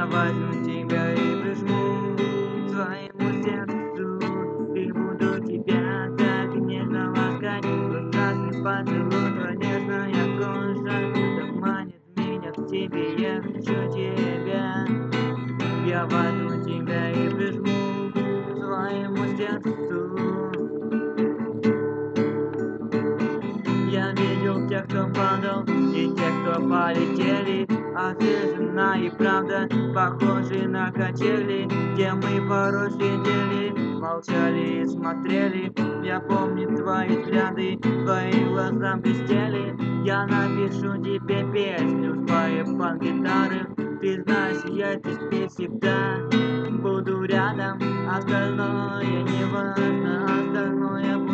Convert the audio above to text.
возьму тебя и прижму к своему сердцу, и буду тебя так нежно ласкать. Твой страстный поцелуй, твоя нежная кожа так манит меня к тебе, я хочу тебя. Я возьму тебя и прижму к своему сердцу. Я видел тех, кто падал, и тех, кто полетели, а ты жена и правда похожи на качели, где мы порой сидели, молчали и смотрели. Я помню твои взгляды, твои глаза блестели. Я напишу тебе песню с моей пан-гитары. Ты знаешь, я тебе всегда буду рядом, остальное не важно, остальное